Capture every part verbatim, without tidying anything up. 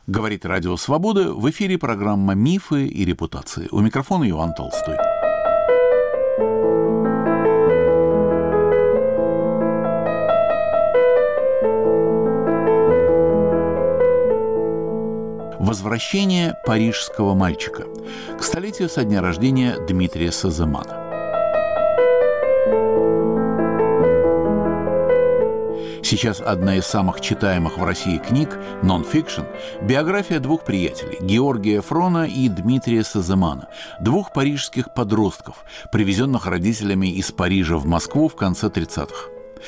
Говорит Радио Свобода, в эфире программа «Мифы и репутации». У микрофона Иоанн Толстой. Возвращение парижского мальчика к столетию со дня рождения Дмитрия Саземана. Сейчас одна из самых читаемых в России книг «Нон-фикшн» – биография двух приятелей – Георгия Фрона и Дмитрия Саземана, двух парижских подростков, привезенных родителями из Парижа в Москву в конце тридцатых.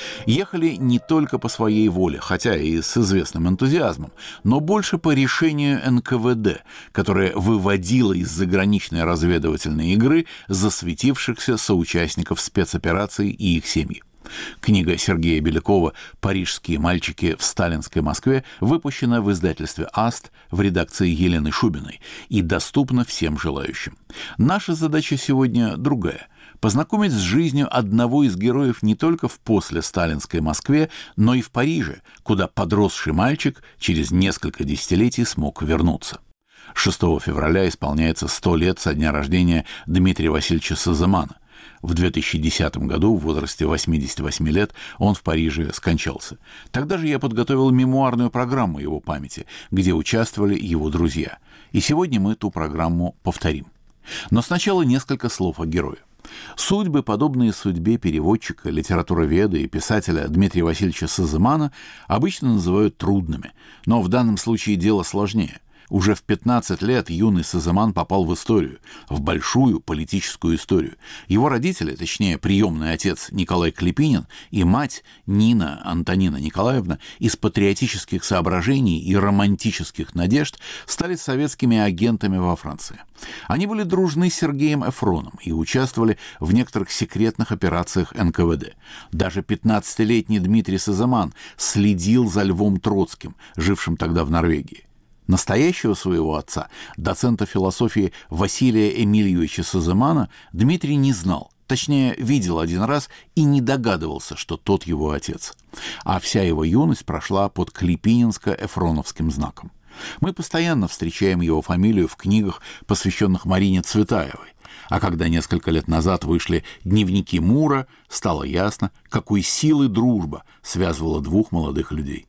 Ехали не только по своей воле, хотя и с известным энтузиазмом, но больше по решению эн ка вэ дэ, которое выводило из заграничной разведывательной игры засветившихся соучастников спецопераций и их семьи. Книга Сергея Белякова «Парижские мальчики в сталинской Москве» выпущена в издательстве «Аст» в редакции Елены Шубиной и доступна всем желающим. Наша задача сегодня другая – познакомить с жизнью одного из героев не только в послесталинской Москве, но и в Париже, куда подросший мальчик через несколько десятилетий смог вернуться. шестого февраля исполняется сто лет со дня рождения Дмитрия Васильевича Саземана. В две тысячи десятом году, в возрасте восьмидесяти восьми лет, он в Париже скончался. Тогда же я подготовил мемуарную программу его памяти, где участвовали его друзья. И сегодня мы ту программу повторим. Но сначала несколько слов о герое. Судьбы, подобные судьбе переводчика, литературоведа и писателя Дмитрия Васильевича Саземана, обычно называют трудными, но в данном случае дело сложнее. Уже в пятнадцать лет юный Саземан попал в историю, в большую политическую историю. Его родители, точнее, приемный отец Николай Клепинин и мать Нина Антонина Николаевна, из патриотических соображений и романтических надежд стали советскими агентами во Франции. Они были дружны с Сергеем Эфроном и участвовали в некоторых секретных операциях эн ка вэ дэ. Даже пятнадцатилетний Дмитрий Саземан следил за Львом Троцким, жившим тогда в Норвегии. Настоящего своего отца, доцента философии Василия Эмильевича Саземана, Дмитрий не знал, точнее, видел один раз и не догадывался, что тот его отец. А вся его юность прошла под клепининско-эфроновским знаком. Мы постоянно встречаем его фамилию в книгах, посвященных Марине Цветаевой. А когда несколько лет назад вышли «Дневники Мура», стало ясно, какой силой дружба связывала двух молодых людей.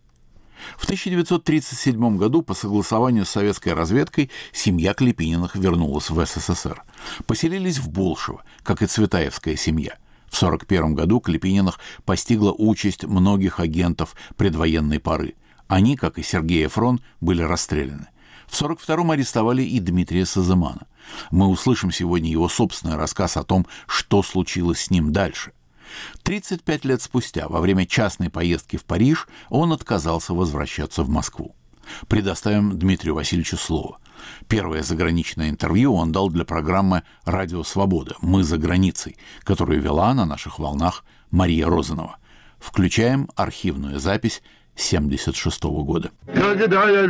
В тысяча девятьсот тридцать седьмом году по согласованию с советской разведкой семья Клепининых вернулась в эс эс эс эр. Поселились в Болшево, как и цветаевская семья. В сорок первом году Клепининых постигла участь многих агентов предвоенной поры. Они, как и Сергей Эфрон, были расстреляны. В сорок втором арестовали и Дмитрия Саземана. Мы услышим сегодня его собственный рассказ о том, что случилось с ним дальше. тридцать пять лет спустя, во время частной поездки в Париж, он отказался возвращаться в Москву. Предоставим Дмитрию Васильевичу слово. Первое заграничное интервью он дал для программы «Радио Свобода. Мы за границей», которую вела на наших волнах Мария Розанова. Включаем архивную запись семьдесят шестого года. Когда я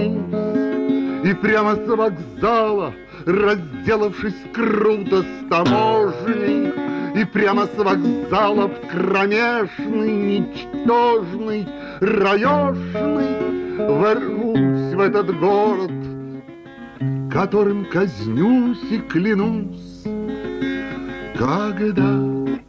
вернусь и прямо с вокзала, разделавшись круто с таможней, и прямо с вокзала в кромешный, ничтожный, раешный вернусь в этот город, которым казнюсь и клянусь, когда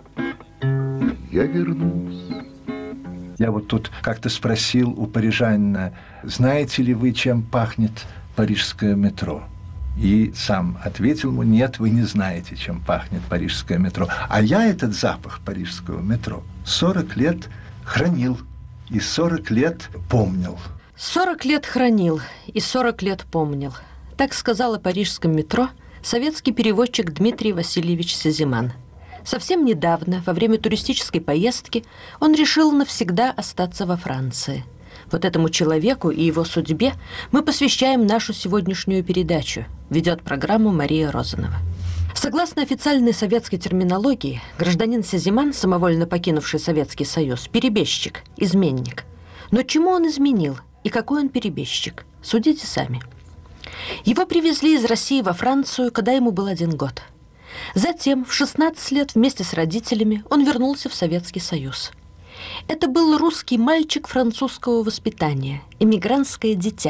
я вернусь. Я вот тут как-то спросил у парижанина, знаете ли вы, чем пахнет парижское метро? И сам ответил ему: нет, вы не знаете, чем пахнет парижское метро. А я этот запах парижского метро сорок лет хранил и сорок лет помнил. сорок лет хранил и сорок лет помнил. Так сказал о парижском метро советский переводчик Дмитрий Васильевич Саземан. Совсем недавно, во время туристической поездки, он решил навсегда остаться во Франции. Вот этому человеку и его судьбе мы посвящаем нашу сегодняшнюю передачу. Ведет программу Мария Розанова. Согласно официальной советской терминологии, гражданин Саземан, самовольно покинувший Советский Союз, перебежчик, изменник. Но чему он изменил и какой он перебежчик? Судите сами. Его привезли из России во Францию, когда ему был один год. Затем, в шестнадцать лет, вместе с родителями, он вернулся в Советский Союз. Это был русский мальчик французского воспитания, эмигрантское дитя,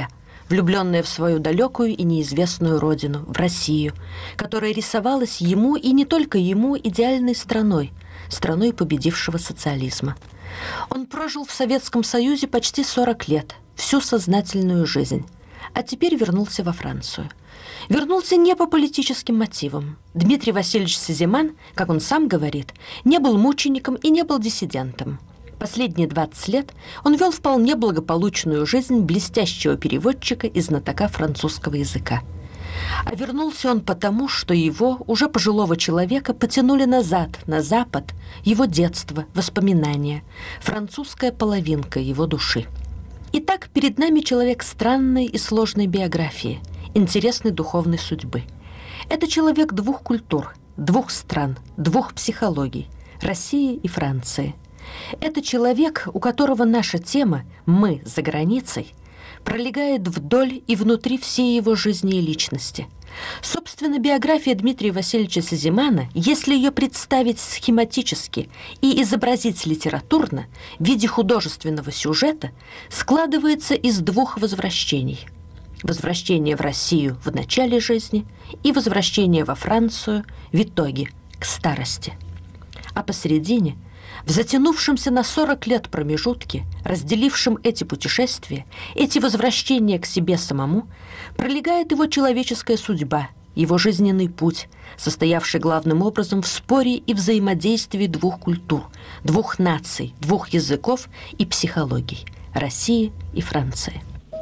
влюбленная в свою далекую и неизвестную родину, в Россию, которая рисовалась ему и не только ему идеальной страной, страной победившего социализма. Он прожил в Советском Союзе почти сорок лет, всю сознательную жизнь, а теперь вернулся во Францию. Вернулся не по политическим мотивам. Дмитрий Васильевич Сезиман, как он сам говорит, не был мучеником и не был диссидентом. Последние двадцать лет он вел вполне благополучную жизнь блестящего переводчика и знатока французского языка. А вернулся он потому, что его, уже пожилого человека, потянули назад, на Запад, его детство, воспоминания, французская половинка его души. Итак, перед нами человек странной и сложной биографии, интересной духовной судьбы. Это человек двух культур, двух стран, двух психологий – России и Франции. Это человек, у которого наша тема «Мы за границей» пролегает вдоль и внутри всей его жизни и личности. Собственно, биография Дмитрия Васильевича Сезимана, если ее представить схематически и изобразить литературно в виде художественного сюжета, складывается из двух возвращений. Возвращение в Россию в начале жизни и возвращение во Францию в итоге, к старости. А посередине – в затянувшемся на сорок лет промежутке, разделившем эти путешествия, эти возвращения к себе самому, пролегает его человеческая судьба, его жизненный путь, состоявший главным образом в споре и взаимодействии двух культур, двух наций, двух языков и психологий – России и Франции.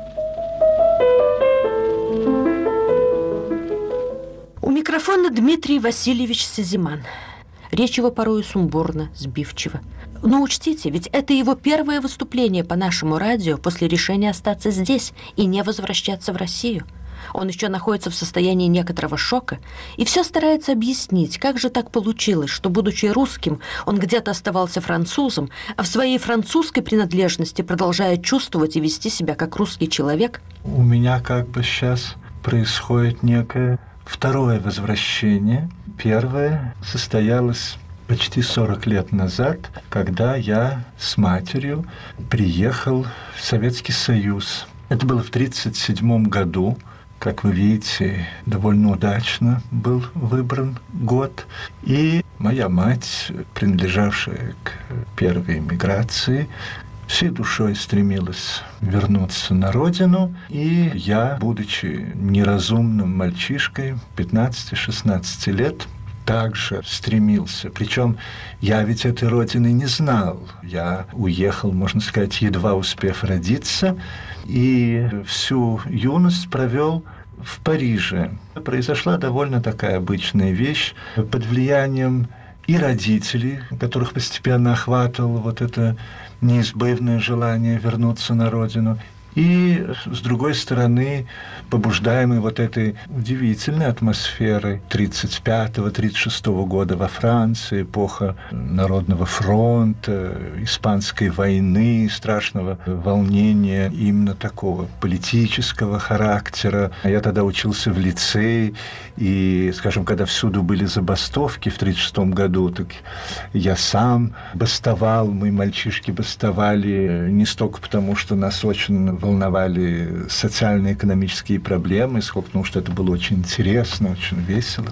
У микрофона Дмитрий Васильевич Сезиман. Речь его порою сумбурна, сбивчива. Но учтите, ведь это его первое выступление по нашему радио после решения остаться здесь и не возвращаться в Россию. Он еще находится в состоянии некоторого шока и все старается объяснить, как же так получилось, что, будучи русским, он где-то оставался французом, а в своей французской принадлежности продолжает чувствовать и вести себя как русский человек. У меня как бы сейчас происходит некое второе возвращение. Первое состоялось почти сорок лет назад, когда я с матерью приехал в Советский Союз. Это было в тридцать седьмом году. Как вы видите, довольно удачно был выбран год. И моя мать, принадлежавшая к первой эмиграции, всей душой стремилась вернуться на родину, и я, будучи неразумным мальчишкой, пятнадцати-шестнадцати лет, также стремился. Причем я ведь этой родины не знал. Я уехал, можно сказать, едва успев родиться, и всю юность провел в Париже. Произошла довольно такая обычная вещь. Под влиянием и родителей, которых постепенно охватывало вот это неизбывное желание вернуться на родину, и, с другой стороны, побуждаемый вот этой удивительной атмосферой тридцать пятого — тридцать шестого года во Франции, эпоха Народного фронта, Испанской войны, страшного волнения именно такого политического характера. Я тогда учился в лицее, и, скажем, когда всюду были забастовки в тридцать шестом году, так я сам бастовал, мы, мальчишки, бастовали не столько потому, что нас очень волновали социально-экономические проблемы, сколько потому, что это было очень интересно, очень весело.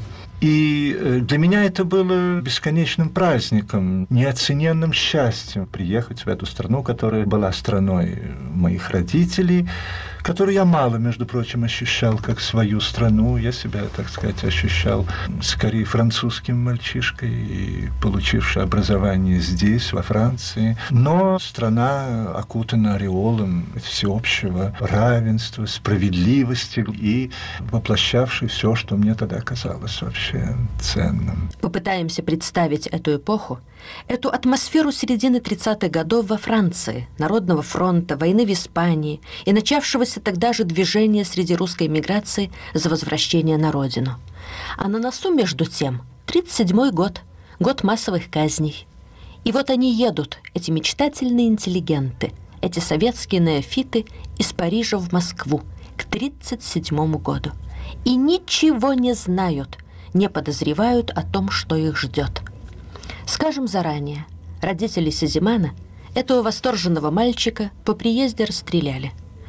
И для меня это было бесконечным праздником, неоцененным счастьем приехать в эту страну, которая была страной моих родителей, которую я мало, между прочим, ощущал как свою страну. Я себя, так сказать, ощущал скорее французским мальчишкой, и получивший образование здесь, во Франции. Но страна окутана ореолом всеобщего равенства, справедливости и воплощавшей все, что мне тогда казалось вообще ценным. Попытаемся представить эту эпоху, эту атмосферу середины тридцатых годов во Франции, Народного фронта, войны в Испании и начавшегося тогда же движения среди русской эмиграции за возвращение на родину. А на носу, между тем, тридцать седьмой год, год массовых казней. И вот они едут, эти мечтательные интеллигенты, эти советские неофиты из Парижа в Москву к тридцать седьмому году. И ничего не знают, не подозревают о том, что их ждет. Скажем заранее, родители Сезимана этого восторженного мальчика по приезде расстреляли.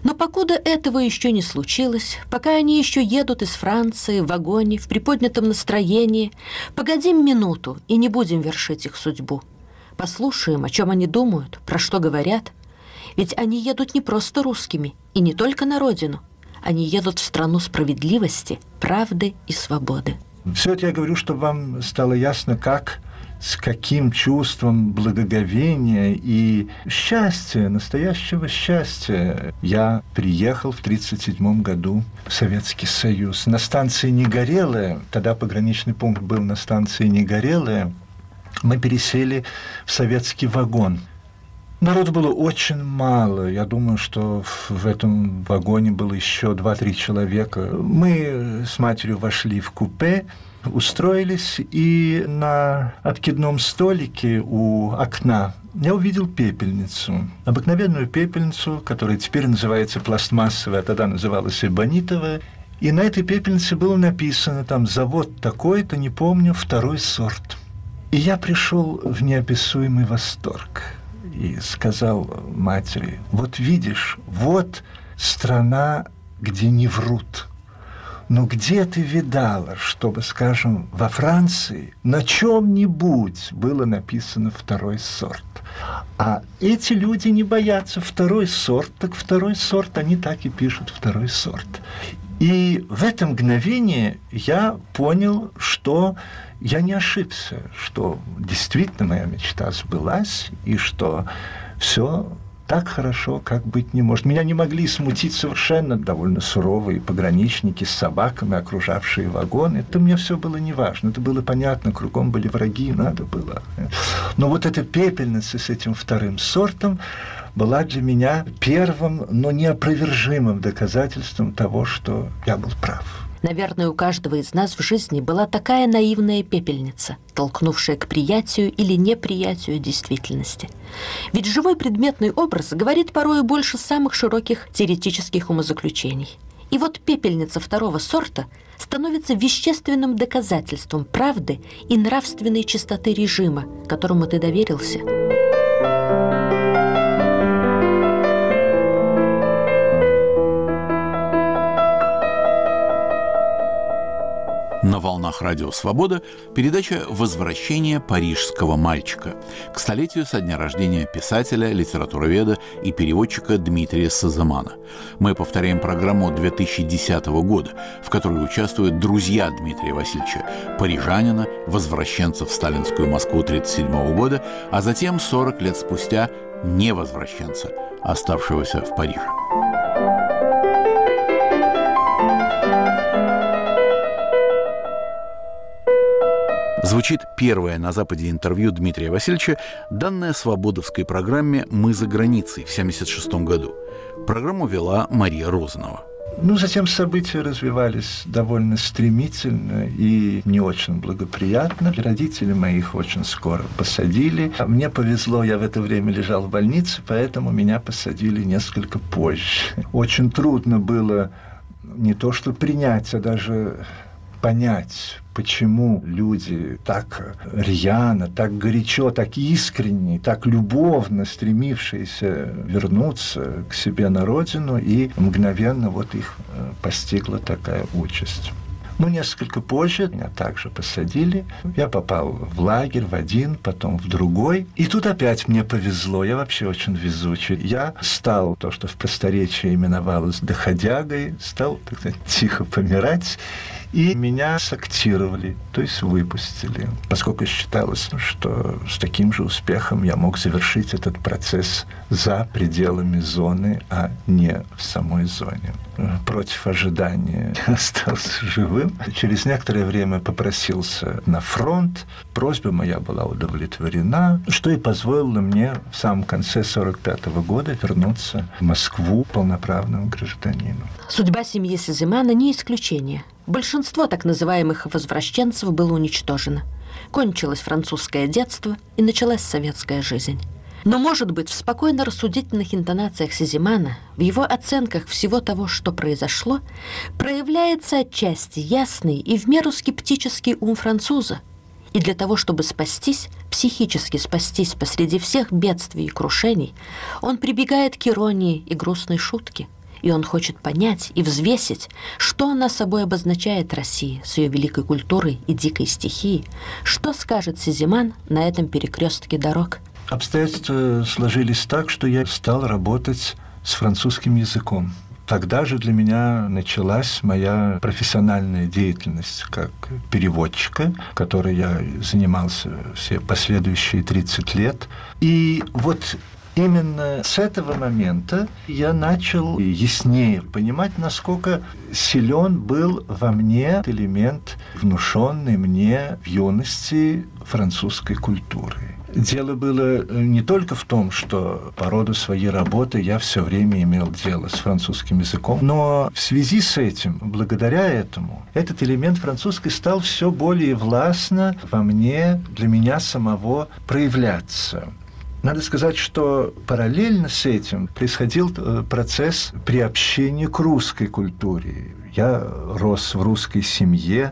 Но покуда этого еще не случилось, пока они еще едут из Франции в вагоне, в приподнятом настроении, погодим минуту и не будем вершить их судьбу. Послушаем, о чем они думают, про что говорят. Ведь они едут не просто русскими, и не только на родину. Они едут в страну справедливости, правды и свободы. Все это я говорю, чтобы вам стало ясно, как, с каким чувством благоговения и счастья, настоящего счастья я приехал в тридцать седьмом году в Советский Союз. На станции Негорелая, тогда пограничный пункт был на станции Негорелая, мы пересели в советский вагон. Народу было очень мало. Я думаю, что в этом вагоне было еще два-три человека. Мы с матерью вошли в купе, устроились, и на откидном столике у окна я увидел пепельницу. Обыкновенную пепельницу, которая теперь называется пластмассовая, а тогда называлась эбонитовая. И на этой пепельнице было написано там «Завод такой-то, не помню, второй сорт». И я пришел в неописуемый восторг и сказал матери: вот видишь, вот страна, где не врут. Но где ты видала, чтобы, скажем, во Франции на чем-нибудь было написано «второй сорт»? А эти люди не боятся второй сорт, так второй сорт, они так и пишут «второй сорт». И в это мгновение я понял, что я не ошибся, что действительно моя мечта сбылась, и что все так хорошо, как быть не может. Меня не могли смутить совершенно довольно суровые пограничники с собаками, окружавшие вагон. Это мне все было неважно, это было понятно, кругом были враги, надо было. Но вот эта пепельница с этим вторым сортом была для меня первым, но неопровержимым доказательством того, что я был прав. Наверное, у каждого из нас в жизни была такая наивная пепельница, толкнувшая к приятию или неприятию действительности. Ведь живой предметный образ говорит порой больше самых широких теоретических умозаключений. И вот пепельница второго сорта становится вещественным доказательством правды и нравственной чистоты режима, которому ты доверился. На волнах Радио Свобода передача «Возвращение парижского мальчика» к столетию со дня рождения писателя, литературоведа и переводчика Дмитрия Саземана. Мы повторяем программу две тысячи десятого года, в которой участвуют друзья Дмитрия Васильевича, парижанина, возвращенца в сталинскую Москву тридцать седьмого года, а затем сорок лет спустя невозвращенца, оставшегося в Париже. Звучит первое на Западе интервью Дмитрия Васильевича, данное свободовской программе «Мы за границей» в семьдесят шестом году. Программу вела Мария Розанова. Ну, затем события развивались довольно стремительно и не очень благоприятно. Родители моих очень скоро посадили. Мне повезло, я в это время лежал в больнице, поэтому меня посадили несколько позже. Очень трудно было не то что принять, а даже понять, почему люди так рьяно, так горячо, так искренне, так любовно стремившиеся вернуться к себе на родину, и мгновенно вот их постигла такая участь. Ну, несколько позже меня также посадили. Я попал в лагерь, в один, потом в другой. И тут опять мне повезло. Я вообще очень везучий. Я стал, то, что в просторечии именовалось доходягой, стал, так сказать, тихо помирать. И меня сактировали, то есть выпустили, поскольку считалось, что с таким же успехом я мог завершить этот процесс за пределами зоны, а не в самой зоне. Против ожидания я остался живым. Через некоторое время попросился на фронт. Просьба моя была удовлетворена, что и позволило мне в самом конце сорок пятого года вернуться в Москву полноправным гражданином. Судьба семьи Саземана не исключение. Большинство так называемых возвращенцев было уничтожено. Кончилось французское детство и началась советская жизнь. Но, может быть, в спокойно-рассудительных интонациях Саземана, в его оценках всего того, что произошло, проявляется отчасти ясный и в меру скептический ум француза. И для того, чтобы спастись, психически спастись посреди всех бедствий и крушений, он прибегает к иронии и грустной шутке. И он хочет понять и взвесить, что она собой обозначает Россия с ее великой культурой и дикой стихией. Что скажет Сезиман на этом перекрестке дорог? Обстоятельства сложились так, что я стал работать с французским языком. Тогда же для меня началась моя профессиональная деятельность как переводчика, которой я занимался все последующие тридцать лет. И вот именно с этого момента я начал яснее понимать, насколько силен был во мне элемент, внушенный мне в юности французской культуры. Дело было не только в том, что по роду своей работы я все время имел дело с французским языком, но в связи с этим, благодаря этому, этот элемент французский стал все более властно во мне, для меня самого проявляться. Надо сказать, что параллельно с этим происходил процесс приобщения к русской культуре. Я рос в русской семье,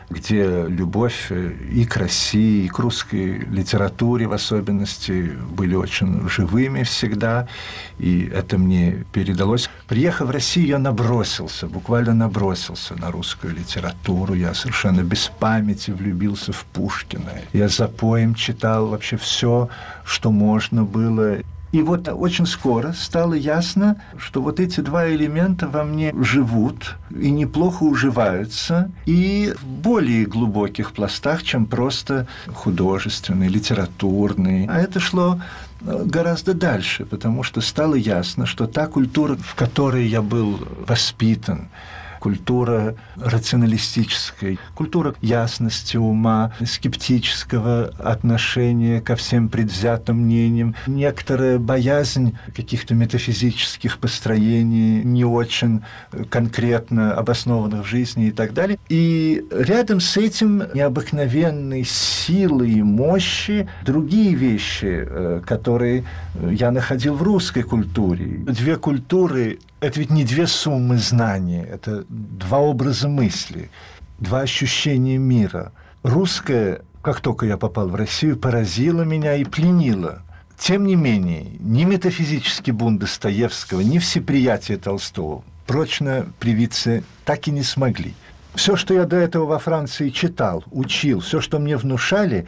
где любовь и к России, и к русской литературе в особенности были очень живыми всегда, и это мне передалось. Приехав в Россию, я набросился, буквально набросился на русскую литературу. Я совершенно без памяти влюбился в Пушкина. Я запоем читал вообще все, что можно было. И вот очень скоро стало ясно, что вот эти два элемента во мне живут и неплохо уживаются, и в более глубоких пластах, чем просто художественный, литературный. А это шло гораздо дальше, потому что стало ясно, что та культура, в которой я был воспитан, культура рационалистическая, культура ясности ума, скептического отношения ко всем предвзятым мнениям, некоторая боязнь каких-то метафизических построений, не очень конкретно обоснованных в жизни и так далее. И рядом с этим необыкновенной силы и мощи другие вещи, которые я находил в русской культуре. Две культуры — это ведь не две суммы знаний, это два образа мысли, два ощущения мира. Русское, как только я попал в Россию, поразило меня и пленило. Тем не менее, ни метафизический бунт Достоевского, ни всеприятие Толстого прочно привиться так и не смогли. Все, что я до этого во Франции читал, учил, все, что мне внушали,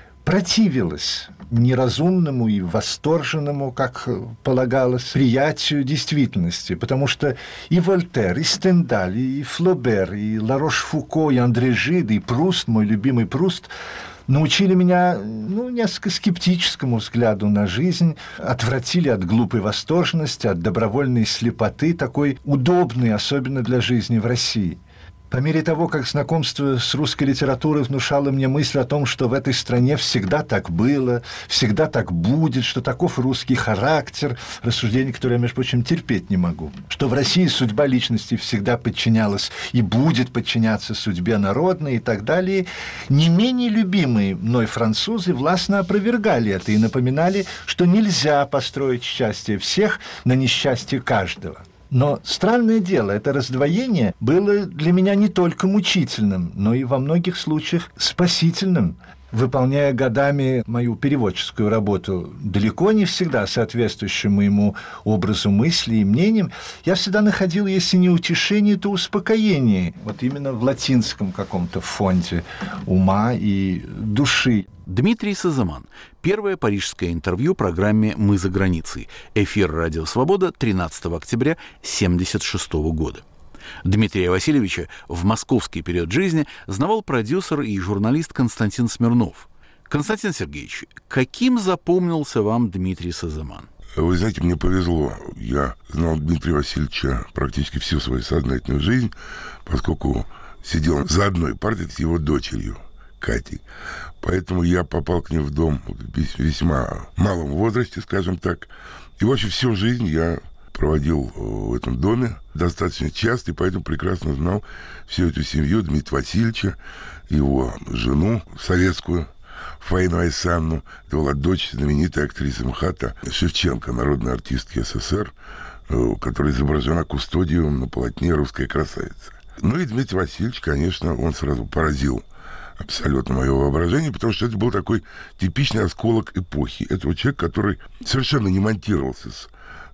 противилось неразумному и восторженному, как полагалось, приятию действительности, потому что и Вольтер, и Стендаль, и Флобер, и Ларош-Фуко, и Андре Жид, и Пруст, мой любимый Пруст, научили меня, ну, несколько скептическому взгляду на жизнь, отвратили от глупой восторженности, от добровольной слепоты, такой удобной, особенно для жизни в России. По мере того, как знакомство с русской литературой внушало мне мысль о том, что в этой стране всегда так было, всегда так будет, что таков русский характер, рассуждение, которое я, между прочим, терпеть не могу, что в России судьба личности всегда подчинялась и будет подчиняться судьбе народной и так далее, не менее любимые мной французы властно опровергали это и напоминали, что нельзя построить счастье всех на несчастье каждого. Но странное дело, это раздвоение было для меня не только мучительным, но и во многих случаях спасительным. Выполняя годами мою переводческую работу, далеко не всегда соответствующую моему образу мысли и мнениям, я всегда находил, если не утешение, то успокоение. Вот именно в латинском каком-то фонде ума и души. Дмитрий Сезиман. Первое парижское интервью программе «Мы за границей». Эфир «Радио Свобода» тринадцатого октября тысяча девятьсот семьдесят шестого года. Дмитрия Васильевича в московский период жизни знавал продюсер и журналист Константин Смирнов. Константин Сергеевич, каким запомнился вам Дмитрий Сезиман? Вы знаете, мне повезло. Я знал Дмитрия Васильевича практически всю свою сознательную жизнь, поскольку сидел за одной партой с его дочерью Катей. Поэтому я попал к ним в дом в весьма малом возрасте, скажем так. И вообще всю жизнь я проводил в этом доме достаточно часто, и поэтому прекрасно знал всю эту семью Дмитрия Васильевича, его жену советскую, Фаину Айсанну. Это была дочь знаменитой актрисы МХАТа Шевченко, народной артистки СССР, которая изображена кустодиум на полотне «Русская красавица». Ну и Дмитрий Васильевич, конечно, он сразу поразил абсолютно мое воображение, потому что это был такой типичный осколок эпохи. Это вот человек, который совершенно не монтировался с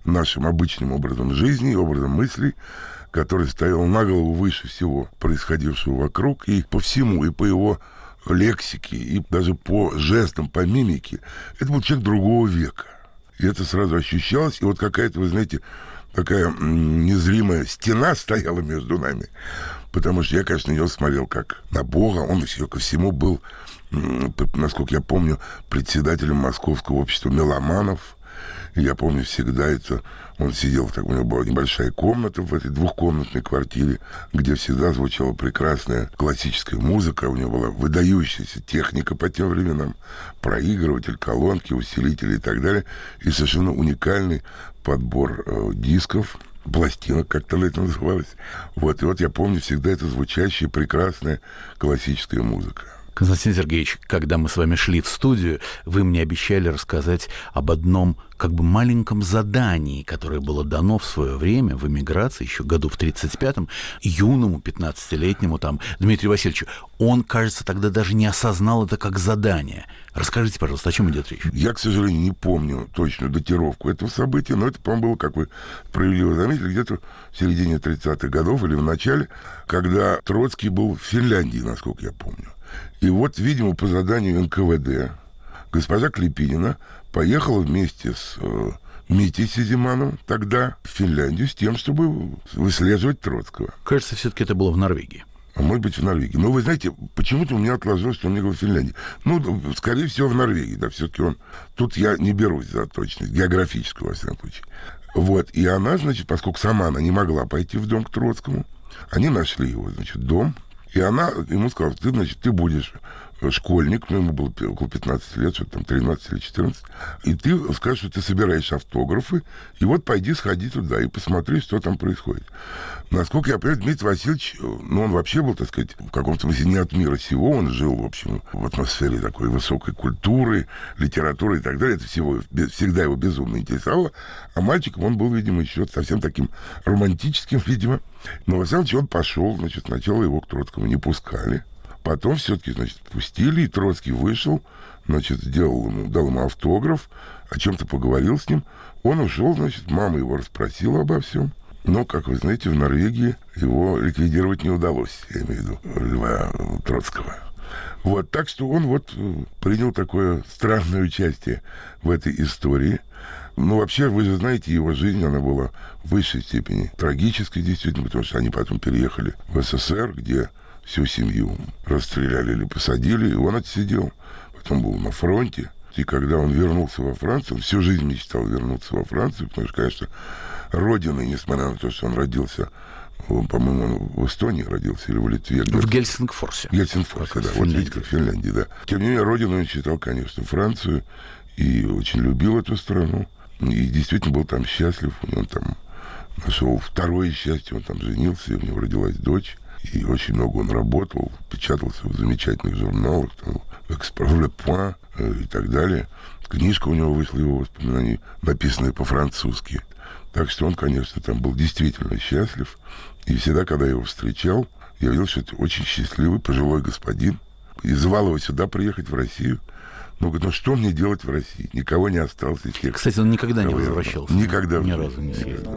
нашим обычным образом жизни, образом мыслей, который стоял на голову выше всего происходившего вокруг, и по всему, и по его лексике, и даже по жестам, по мимике. Это был человек другого века. И это сразу ощущалось. И вот какая-то, вы знаете, такая незримая стена стояла между нами. Потому что я, конечно, на него смотрел как на Бога. Он еще ко всему был, насколько я помню, председателем Московского общества меломанов. И я помню всегда это... Он сидел, так, у него была небольшая комната в этой двухкомнатной квартире, где всегда звучала прекрасная классическая музыка. У него была выдающаяся техника по тем временам. Проигрыватель, колонки, усилители и так далее. И совершенно уникальный подбор э, дисков, пластинок, как тогда это называлось. Вот. И вот я помню всегда это звучащая, прекрасная классическая музыка. Константин Сергеевич, когда мы с вами шли в студию, вы мне обещали рассказать об одном как бы маленьком задании, которое было дано в свое время в эмиграции, еще году в тридцать пятом, юному пятнадцатилетнему там Дмитрию Васильевичу. Он, кажется, тогда даже не осознал это как задание. Расскажите, пожалуйста, о чем идет речь? Я, к сожалению, не помню точную датировку этого события, но это, по-моему, было, как вы справедливо заметили, где-то в середине тридцатых годов или в начале, когда Троцкий был в Финляндии, насколько я помню. И вот, видимо, по заданию эн ка вэ дэ госпожа Клепинина поехала вместе с э, Митей Сизимановым тогда в Финляндию с тем, чтобы выслеживать Троцкого. Кажется, все-таки это было в Норвегии. А может быть, в Норвегии. Но вы знаете, почему-то у меня отложилось, что он мне говорил в Финляндии. Ну, скорее всего, в Норвегии, да, все-таки он... Тут я не берусь за точность, географическую, во всяком случае. Вот, и она, значит, поскольку сама она не могла пойти в дом к Троцкому, они нашли его, значит, дом. И она ему сказала, ты, значит, ты будешь школьник, ну, ему было около пятнадцати лет, что-то там тринадцать или четырнадцать, и ты скажешь, что ты собираешь автографы, и вот пойди, сходи туда и посмотри, что там происходит. Насколько я понимаю, Дмитрий Васильевич, ну, он вообще был, так сказать, в каком-то смысле не от мира сего, он жил, в общем, в атмосфере такой высокой культуры, литературы и так далее, это всего, всегда его безумно интересовало, а мальчиком он был, видимо, еще совсем таким романтическим, видимо, но, во всяком случае, он пошел, значит, сначала его к Троцкому не пускали, потом все-таки, значит, пустили, и Троцкий вышел, значит, сделал ему, дал ему автограф, о чем-то поговорил с ним. Он ушел, значит, мама его расспросила обо всем. Но, как вы знаете, в Норвегии его ликвидировать не удалось, я имею в виду Льва Троцкого. Вот, так что он вот принял такое странное участие в этой истории. Ну, вообще, вы же знаете, его жизнь, она была в высшей степени трагической, действительно, потому что они потом переехали в эс эс эр, где всю семью расстреляли или посадили, и он отсидел. Потом был на фронте. И когда он вернулся во Францию, он всю жизнь мечтал вернуться во Францию, потому что, конечно, родиной, несмотря на то, что он родился, он, по-моему, он в Эстонии родился или в Литве. В Гельсингфорсе. В Гельсингфорсе, да. Вот видите, как в Финляндии, да. Тем не менее, родину он считал, конечно, Францию, и очень любил эту страну. И действительно был там счастлив. Он там нашел второе счастье, он там женился, и у него родилась дочь. И очень много он работал, печатался в замечательных журналах, там, «Экспресс Ле Пуан» и так далее. Книжка у него вышла, его воспоминаний, написанная по-французски. Так что он, конечно, там был действительно счастлив. И всегда, когда я его встречал, я видел, что это очень счастливый пожилой господин. И звал его сюда приехать, в Россию. Ну, говорит, ну что мне делать в России? Никого не осталось из тех. Кстати, он никогда не возвращался. Никогда. Ни разу не съездил.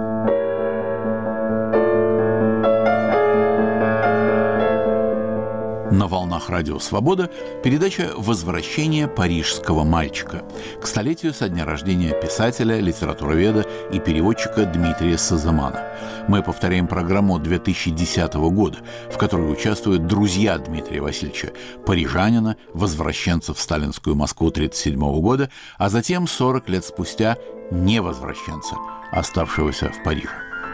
На волнах Радио Свобода передача «Возвращение парижского мальчика» к столетию со дня рождения писателя, литературоведа и переводчика Дмитрия Саземана. Мы повторяем программу две тысячи десятого года, в которой участвуют друзья Дмитрия Васильевича, парижанина, возвращенца в сталинскую Москву тысяча девятьсот тридцать седьмого года, а затем сорок лет спустя невозвращенца, оставшегося в Париже.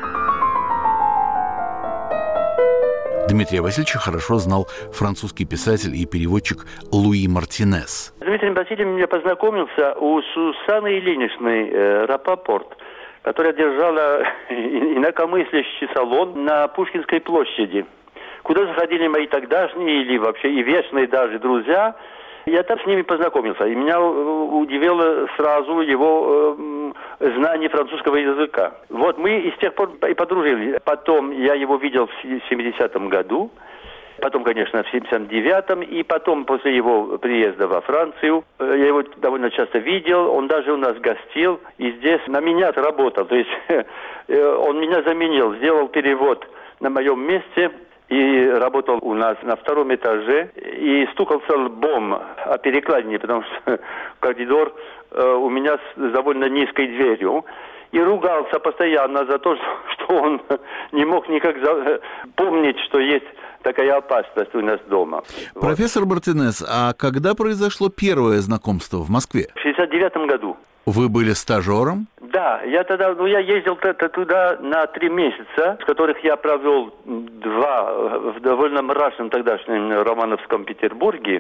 Дмитрия Васильевича хорошо знал французский писатель и переводчик Луи Мартинес. С Дмитрием Васильевичем я познакомился у Сусанны Ильиничны э, Рапопорт, которая держала инакомыслящий салон на Пушкинской площади, куда заходили мои тогдашние или вообще и вечные даже друзья. Я там с ними познакомился, и меня удивило сразу его э, знание французского языка. Вот мы и с тех пор и подружились. Потом я его видел в семидесятом году, Потом, конечно, в семьдесят девятом, и потом, после его приезда во Францию, я его довольно часто видел, он даже у нас гостил, и здесь на меня работал, то есть он меня заменил, сделал перевод на моем месте, и работал у нас на втором этаже, и стукался лбом о перекладине, потому что коридор э, у меня с довольно низкой дверью, и ругался постоянно за то, что он не мог никак за... помнить, что есть такая опасность у нас дома. Профессор вот. Мартинес, а когда произошло первое знакомство в Москве? В шестьдесят девятом году. Вы были стажером? Да, я тогда, ну, я ездил туда на три месяца, с которых я провел два в довольно мрачном тогдашнем Романовском Петербурге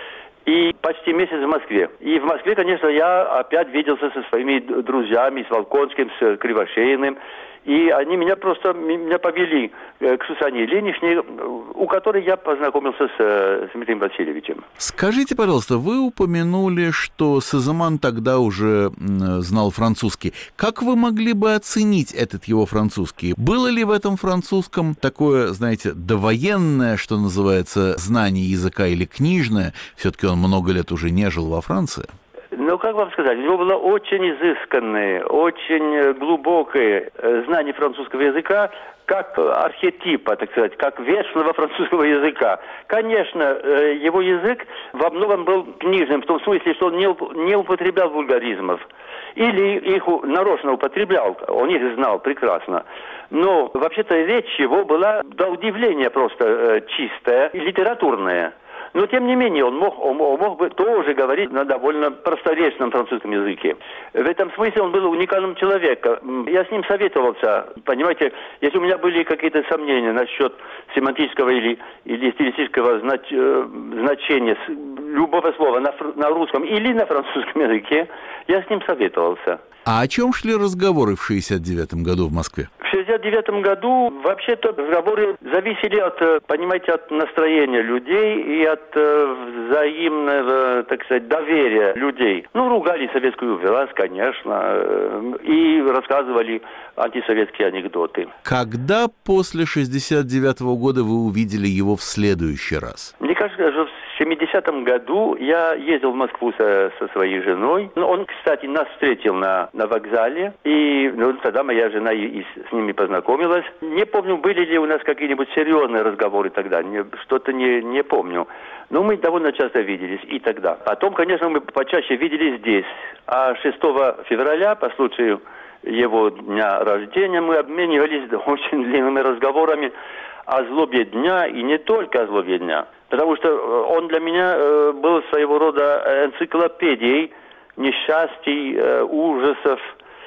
и почти месяц в Москве. И в Москве, конечно, я опять виделся со своими друзьями, с Волконским, с Кривошеиным. И они меня просто меня повели к Сусанне Ильиничне, у которой я познакомился с, с Дмитрием Васильевичем. Скажите, пожалуйста, вы упомянули, что Сеземан тогда уже знал французский. Как вы могли бы оценить этот его французский? Было ли в этом французском такое, знаете, довоенное, что называется, знание языка или книжное? Все-таки он много лет уже не жил во Франции. Ну, как вам сказать, у него было очень изысканное, очень глубокое знание французского языка, как архетипа, так сказать, как вечного французского языка. Конечно, его язык во многом был книжным, в том смысле, что он не употреблял вульгаризмов. Или их нарочно употреблял, он их знал прекрасно. Но вообще-то речь его была до удивления просто чистая и литературная. Но, тем не менее, он мог, он, он мог бы тоже говорить на довольно просторечном французском языке. В этом смысле он был уникальным человеком. Я с ним советовался. Понимаете, если у меня были какие-то сомнения насчет семантического или, или стилистического знач, э, значения любого слова на, на русском или на французском языке, я с ним советовался. А о чем шли разговоры в шестьдесят девятом году в Москве? В шестьдесят девятом году вообще-то разговоры зависели от, понимаете, от настроения людей и от э, взаимного, так сказать, доверия людей. Ну, ругали советскую власть, конечно, э, и рассказывали антисоветские анекдоты. Когда после шестьдесят девятого года вы увидели его в следующий раз? Мне кажется, что в семидесятом году я ездил в Москву со, со своей женой. Он, кстати, нас встретил на, на вокзале, и ну, тогда моя жена и, и с ними познакомилась. Не помню, были ли у нас какие-нибудь серьезные разговоры тогда, не, что-то не, не помню. Но мы довольно часто виделись и тогда. Потом, конечно, мы почаще виделись здесь. А шестого февраля, по случаю его дня рождения, мы обменивались очень длинными разговорами о злобе дня, и не только о злобе дня. Потому что он для меня э, был своего рода энциклопедией несчастий, э, ужасов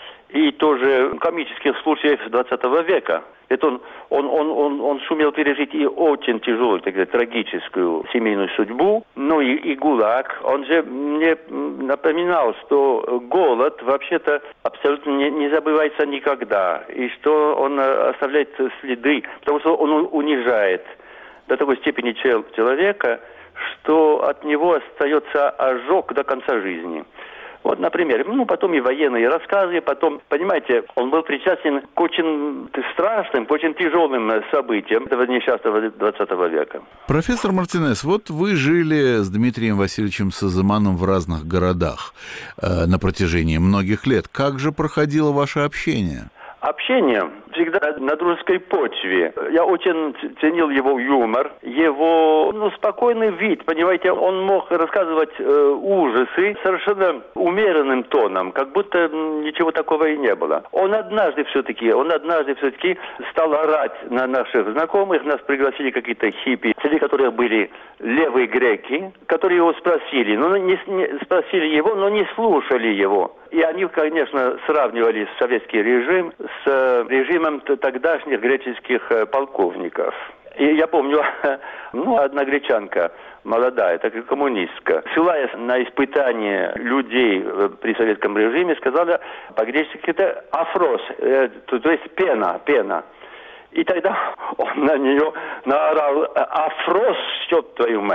и тоже комических случаев двадцатого века. Это он, он, он, он, он сумел пережить и очень тяжелую, так сказать, трагическую семейную судьбу, ну и, и ГУЛАГ. Он же мне напоминал, что голод вообще-то абсолютно не, не забывается никогда, и что он оставляет следы, потому что он унижает до такой степени человека, что от него остается ожог до конца жизни. Вот, например, ну, потом и военные рассказы, потом, понимаете, он был причастен к очень страшным, к очень тяжелым событиям этого несчастного двадцатого века. Профессор Мартинес, вот вы жили с Дмитрием Васильевичем Сеземаном в разных городах э, на протяжении многих лет. Как же проходило ваше общение? Общение всегда на дружеской почве. Я очень ценил его юмор, его ну, спокойный вид, понимаете, он мог рассказывать э, ужасы совершенно умеренным тоном, как будто ничего такого и не было. Он однажды все-таки, он однажды все-таки стал орать на наших знакомых, нас пригласили какие-то хиппи, среди которых были левые греки, которые его спросили, ну не, не спросили его, но не слушали его. И они, конечно, сравнивали советский режим с режимом тогдашних греческих полковников. И я помню, ну, одна гречанка, молодая, такая коммунистка, ссылаясь на испытания людей при советском режиме, сказала по-гречески это афрос, то, то есть пена, пена. И тогда он на нее наорал: афрос, чтоб твою мать.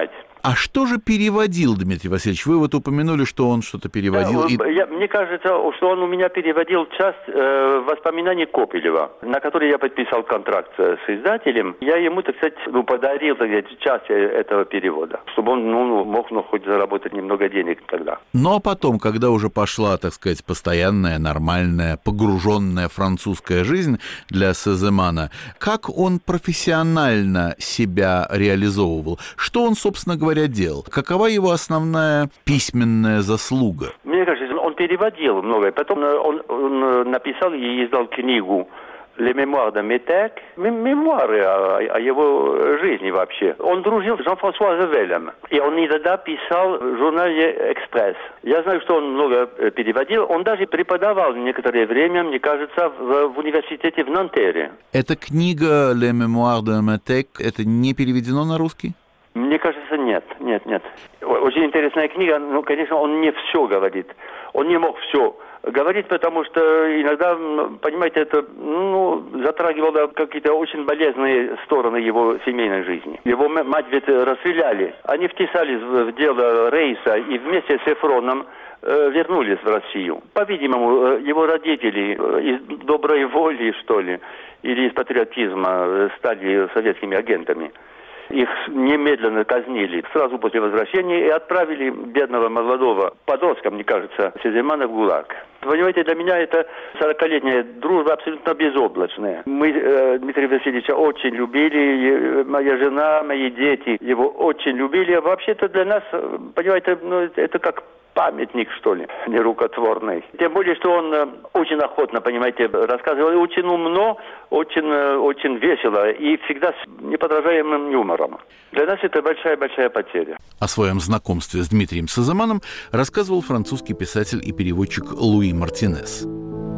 А что же переводил Дмитрий Васильевич? Вы вот упомянули, что он что-то переводил. Да, и... я, мне кажется, что он у меня переводил часть э, воспоминаний Копелева, на который я подписал контракт с издателем. Я ему, так сказать, ну, подарил, так сказать, часть этого перевода, чтобы он ну, мог ну, хоть заработать немного денег тогда. Ну а потом, когда уже пошла, так сказать, постоянная, нормальная, погруженная французская жизнь для Сеземана, как он профессионально себя реализовывал? Что он, собственно говоря, делал? Какова его основная письменная заслуга? Мне кажется, он переводил многое. Потом он, он написал и издал книгу «Les mémoires de Métèque», мемуары о, о его жизни вообще. Он дружил с Жан-Франсуа Ревелем, и он иногда писал в журнале «Экспресс». Я знаю, что он много переводил. Он даже преподавал некоторое время, мне кажется, в, в университете в Нантере. Эта книга «Les mémoires de Métèque» это не переведено на русский? Мне кажется, нет, нет, нет. Очень интересная книга, но, конечно, он не все говорит. Он не мог все говорить, потому что иногда, понимаете, это ну, затрагивало какие-то очень болезненные стороны его семейной жизни. Его мать ведь расстреляли. Они втесались в дело Рейса и вместе с Эфроном э, вернулись в Россию. По-видимому, его родители из доброй воли, что ли, или из патриотизма стали советскими агентами. Их немедленно казнили сразу после возвращения и отправили бедного молодого подростка, мне кажется, Сеземана в ГУЛАГ. Понимаете, для меня это сорокалетняя дружба абсолютно безоблачная. Мы э, Дмитрия Васильевича очень любили, моя жена, мои дети его очень любили. А вообще-то для нас, понимаете, ну, это как памятник, что ли, нерукотворный. Тем более, что он э, очень охотно, понимаете, рассказывал, очень умно, очень, э, очень весело и всегда с неподражаемым юмором. Для нас это большая-большая потеря. О своем знакомстве с Дмитрием Сеземаном рассказывал французский писатель и переводчик Луи Мартинес.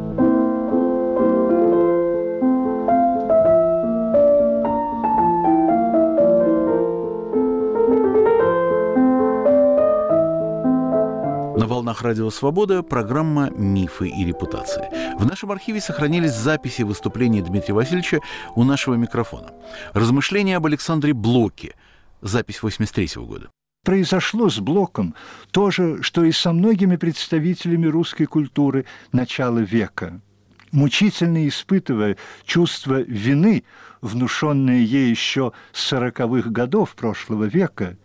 На волнах Радио Свобода программа «Мифы и репутации». В нашем архиве сохранились записи выступлений Дмитрия Васильевича у нашего микрофона. Размышления об Александре Блоке. Запись восемьдесят третьего года. Произошло с Блоком то же, что и со многими представителями русской культуры начала века. Мучительно испытывая чувство вины, внушенное ей еще с сороковых годов прошлого века,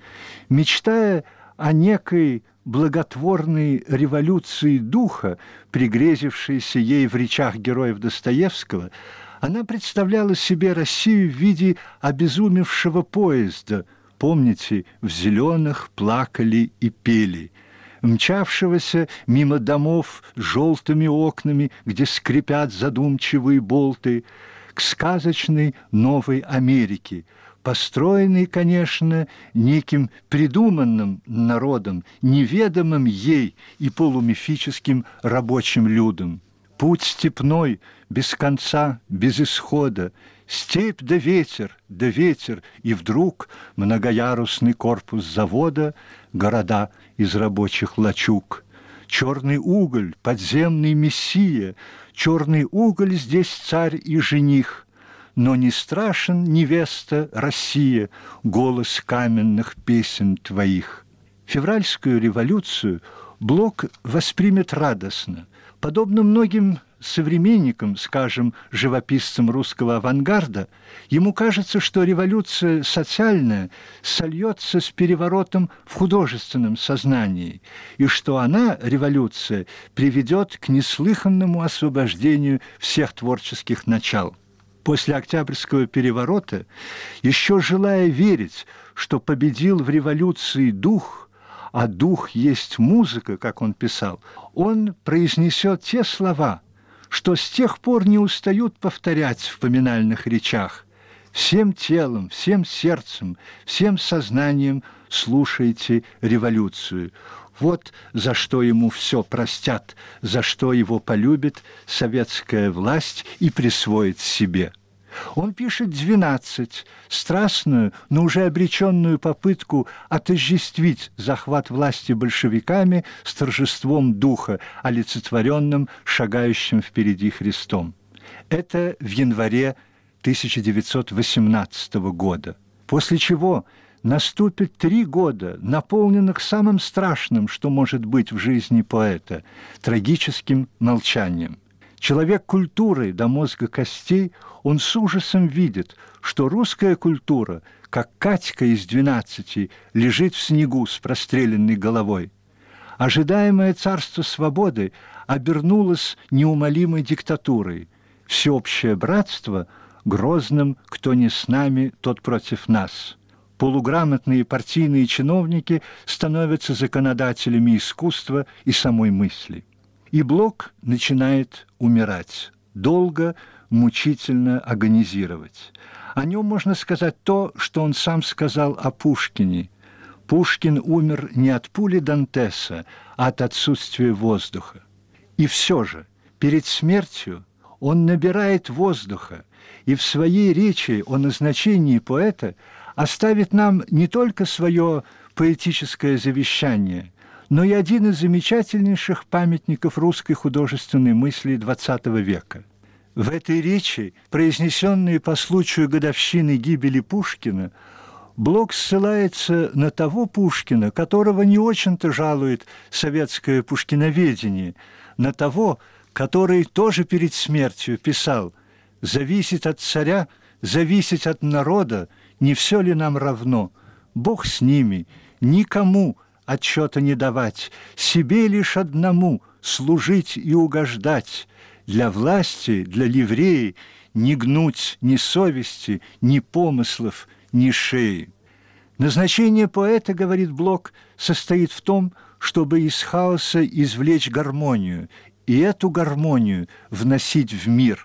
мечтая о некой благотворной революции духа, пригрезившейся ей в речах героев Достоевского, она представляла себе Россию в виде обезумевшего поезда, помните, в зеленых плакали и пели, мчавшегося мимо домов с желтыми окнами, где скрипят задумчивые болты, к сказочной Новой Америке, построенный, конечно, неким придуманным народом, неведомым ей и полумифическим рабочим людям. Путь степной, без конца, без исхода, степь да ветер, да ветер, и вдруг многоярусный корпус завода, города из рабочих лачуг. Черный уголь, подземный мессия, черный уголь здесь царь и жених, но не страшен, невеста, Россия, голос каменных песен твоих. Февральскую революцию Блок воспримет радостно. Подобно многим современникам, скажем, живописцам русского авангарда, ему кажется, что революция социальная сольется с переворотом в художественном сознании, и что она, революция, приведет к неслыханному освобождению всех творческих начал. После Октябрьского переворота, еще желая верить, что победил в революции дух, а дух есть музыка, как он писал, он произнесет те слова, что с тех пор не устают повторять в поминальных речах: «Всем телом, всем сердцем, всем сознанием слушайте революцию». Вот за что ему все простят, за что его полюбит советская власть и присвоит себе. Он пишет «двенадцать», страстную, но уже обреченную попытку отождествить захват власти большевиками с торжеством духа, олицетворенным шагающим впереди Христом. Это в январе тысяча девятьсот восемнадцатого года, после чего наступит три года, наполненных самым страшным, что может быть в жизни поэта – трагическим молчанием. Человек культуры до мозга костей, он с ужасом видит, что русская культура, как Катька из двенадцати, лежит в снегу с простреленной головой. Ожидаемое царство свободы обернулось неумолимой диктатурой. Всеобщее братство – грозным «кто не с нами, тот против нас». Полуграмотные партийные чиновники становятся законодателями искусства и самой мысли. И Блок начинает умирать, долго, мучительно агонизировать. О нем можно сказать то, что он сам сказал о Пушкине. Пушкин умер не от пули Дантеса, а от отсутствия воздуха. И все же, перед смертью он набирает воздуха, и в своей речи о назначении поэта оставит нам не только свое поэтическое завещание, но и один из замечательнейших памятников русской художественной мысли двадцатого века. В этой речи, произнесенной по случаю годовщины гибели Пушкина, Блок ссылается на того Пушкина, которого не очень-то жалует советское пушкиноведение, на того, который тоже перед смертью писал: «Зависит от царя, зависеть от народа, не все ли нам равно? Бог с ними, никому отчета не давать, себе лишь одному служить и угождать, для власти, для ливреи не гнуть ни совести, ни помыслов, ни шеи». Назначение поэта, говорит Блок, состоит в том, чтобы из хаоса извлечь гармонию, и эту гармонию вносить в мир.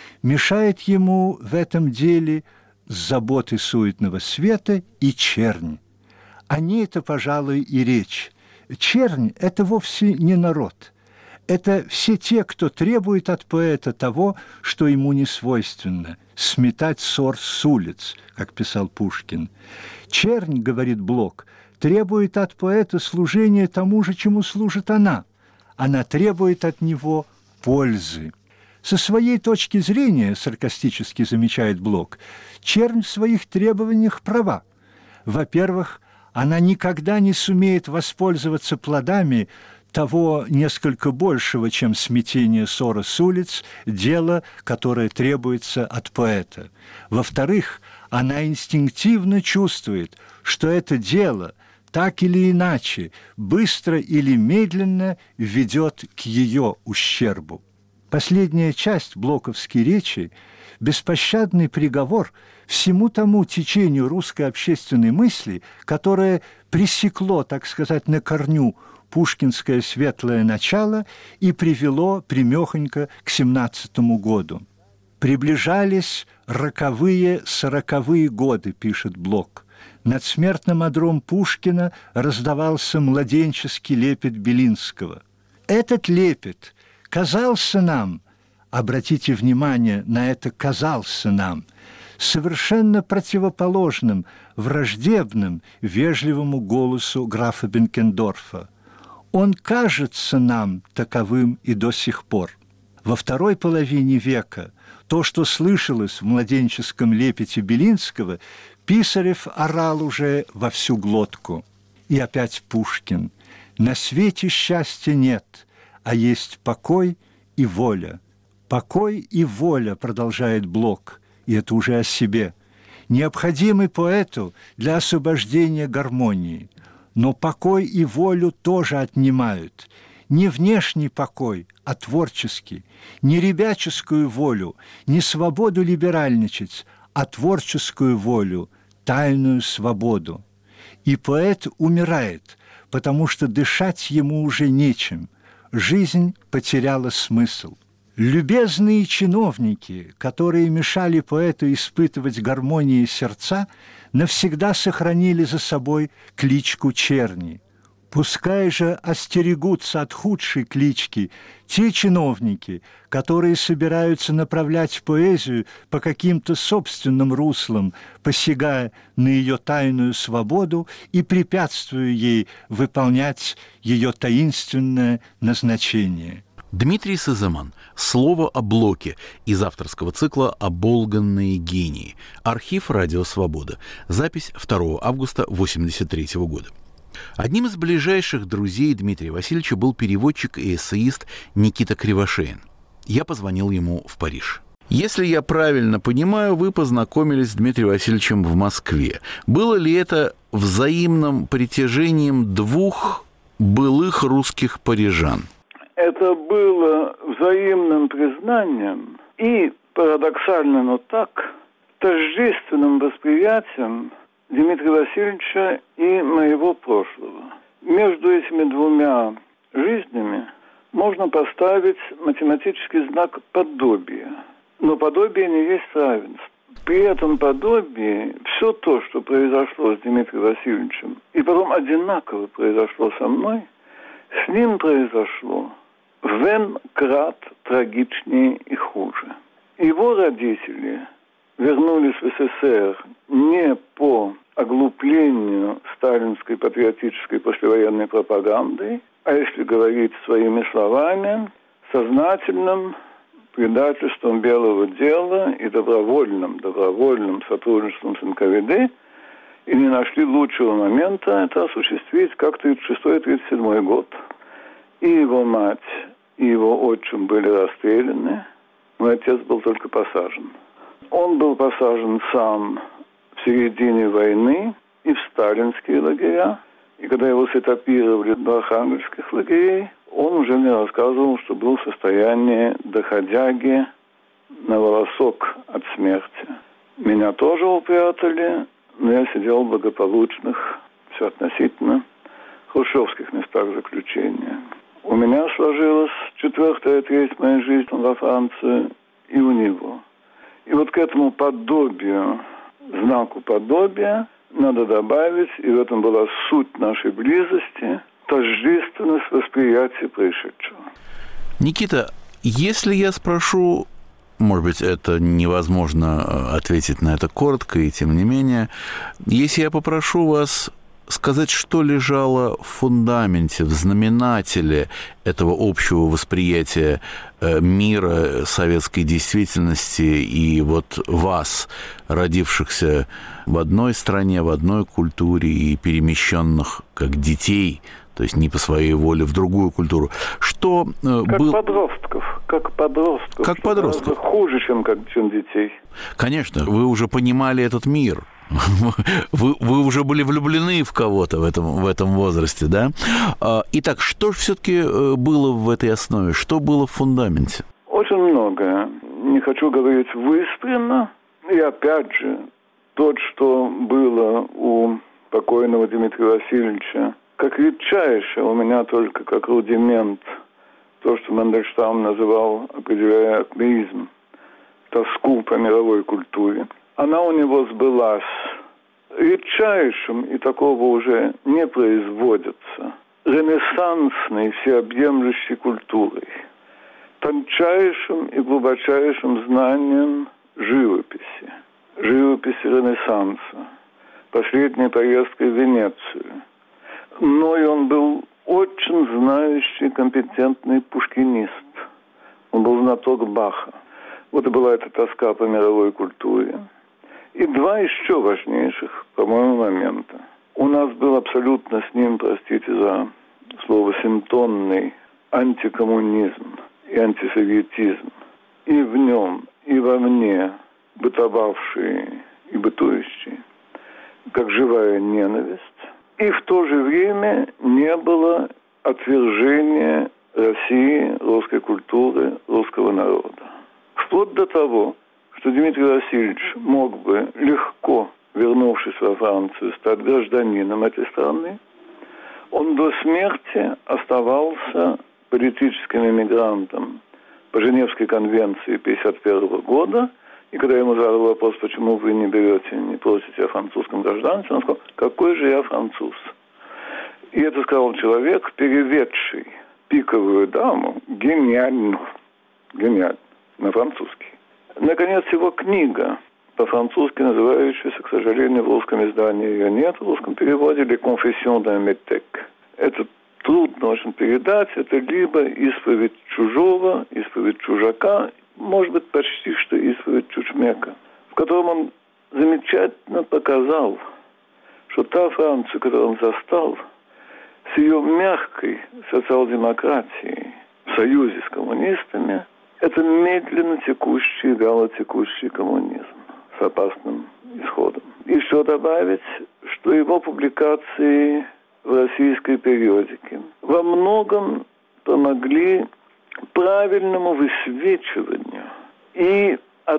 Мешает ему в этом деле заботы суетного света и чернь. О ней-то, пожалуй, и речь. Чернь – это вовсе не народ. Это все те, кто требует от поэта того, что ему не свойственно – сметать ссор с улиц, как писал Пушкин. Чернь, говорит Блок, требует от поэта служения тому же, чему служит она. Она требует от него пользы. Со своей точки зрения, саркастически замечает Блок, чернь в своих требованиях права. Во-первых, она никогда не сумеет воспользоваться плодами того несколько большего, чем смятение ссора с улиц, дела, которое требуется от поэта. Во-вторых, она инстинктивно чувствует, что это дело так или иначе, быстро или медленно ведет к ее ущербу. Последняя часть блоковской речи – беспощадный приговор всему тому течению русской общественной мысли, которое пресекло, так сказать, на корню пушкинское светлое начало и привело прямехонько к семнадцатому году. «Приближались роковые сороковые годы», пишет Блок. Над смертным одром Пушкина раздавался младенческий лепет Белинского. Этот лепет казался нам, обратите внимание на это «казался нам», совершенно противоположным, враждебным, вежливому голосу графа Бенкендорфа. Он кажется нам таковым и до сих пор. Во второй половине века то, что слышалось в младенческом лепете Белинского, Писарев орал уже во всю глотку. И опять Пушкин. «На свете счастья нет, а есть покой и воля». «Покой и воля», продолжает Блок, и это уже о себе, необходимы поэту для освобождения гармонии. Но покой и волю тоже отнимают. Не внешний покой, а творческий. Не ребяческую волю, не свободу либеральничать, а творческую волю, тайную свободу. И поэт умирает, потому что дышать ему уже нечем. Жизнь потеряла смысл. Любезные чиновники, которые мешали поэту испытывать гармонии сердца, навсегда сохранили за собой кличку черни. Пускай же остерегутся от худшей клички те чиновники, которые собираются направлять поэзию по каким-то собственным руслам, посягая на ее тайную свободу и препятствуя ей выполнять ее таинственное назначение. Дмитрий Сеземан. «Слово о Блоке» из авторского цикла «Оболганные гении». Архив «Радио Свобода». Запись второго августа восемьдесят третьего года. Одним из ближайших друзей Дмитрия Васильевича был переводчик и эссеист Никита Кривошеин. Я позвонил ему в Париж. Если я правильно понимаю, вы познакомились с Дмитрием Васильевичем в Москве. Было ли это взаимным притяжением двух былых русских парижан? Это было взаимным признанием и, парадоксально, но так, тождественным восприятием Дмитрия Васильевича и моего прошлого. Между этими двумя жизнями можно поставить математический знак подобия. Но подобие не есть равенство. При этом подобии все то, что произошло с Дмитрием Васильевичем, и потом одинаково произошло со мной, с ним произошло в N-крат трагичнее и хуже. Его родители вернулись в СССР не по оглуплению сталинской патриотической послевоенной пропагандой, а, если говорить своими словами, сознательным предательством белого дела и добровольным, добровольным сотрудничеством с эн ка вэ дэ, и не нашли лучшего момента это осуществить, как тридцать шестой — тридцать седьмой год. И его мать, и его отчим были расстреляны, мой отец был только посажен. Он был посажен сам в середине войны и в сталинские лагеря. И когда его сэтапировали до архангельских лагерей, он уже мне рассказывал, что был в состоянии доходяги на волосок от смерти. Меня тоже упрятали, но я сидел в благополучных, все относительно, хрущевских местах заключения. У меня сложилась четвертая треть моей жизни во Франции, и у него. И вот к этому подобию, знаку подобия, надо добавить, и в этом была суть нашей близости, тождественность восприятия происшедшего. Никита, если я спрошу, может быть, это невозможно ответить на это коротко, и тем не менее, если я попрошу вас сказать, что лежало в фундаменте, в знаменателе этого общего восприятия мира, советской действительности и вот вас, родившихся в одной стране, в одной культуре и перемещенных как детей, то есть не по своей воле, в другую культуру. Что как был... подростков, как подростков. Как подростков. Хуже, чем, как, чем детей. Конечно, вы уже понимали этот мир. Вы, вы уже были влюблены в кого-то в этом, в этом возрасте, да? Итак, что же все-таки было в этой основе? Что было в фундаменте? Очень многое. Не хочу говорить выспренно. И опять же, тот, что было у покойного Дмитрия Васильевича, как редчайшее у меня только как рудимент, то, что Мандельштам называл, определяя акмеизм, тоску по мировой культуре. Она у него сбылась редчайшим, и такого уже не производится, ренессансной, всеобъемлющей культурой, тончайшим и глубочайшим знанием живописи, живописи Ренессанса, последней поездкой в Венецию. Но и он был очень знающий, компетентный пушкинист. Он был знаток Баха. Вот и была эта тоска по мировой культуре. И два еще важнейших, по-моему, момента. У нас был абсолютно с ним, простите за слово, синтонный антикоммунизм и антисоветизм. И в нем, и во мне бытовавшие и бытующие, как живая ненависть. И в то же время не было отвержения России, русской культуры, русского народа. Вплоть до того, что Дмитрий Васильевич мог бы легко, вернувшись во Францию, стать гражданином этой страны, он до смерти оставался политическим эмигрантом по Женевской конвенции тысяча девятьсот пятьдесят первого года. И когда ему задал вопрос, почему вы не берете, не просите о французском гражданстве, он сказал, какой же я француз. И это сказал человек, переведший пиковую даму гениально, гениально, на французский. Наконец, его книга, по-французски называющаяся, к сожалению, в русском издании ее нет, в русском переводе «Les confessions d'un métèque». Это трудно очень передать. Это либо исповедь чужого, исповедь чужака, может быть, почти что исповедь Чучмека, в котором он замечательно показал, что та Франция, которую он застал, с ее мягкой социал-демократией в союзе с коммунистами, это медленно текущий, вяло текущий коммунизм с опасным исходом. И что добавить, что его публикации в российской периодике во многом помогли правильному высвечиванию и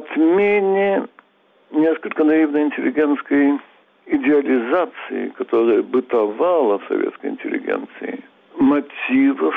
отмене несколько наивной интеллигентской идеализации, которая бытовала в советской интеллигенции, мотивов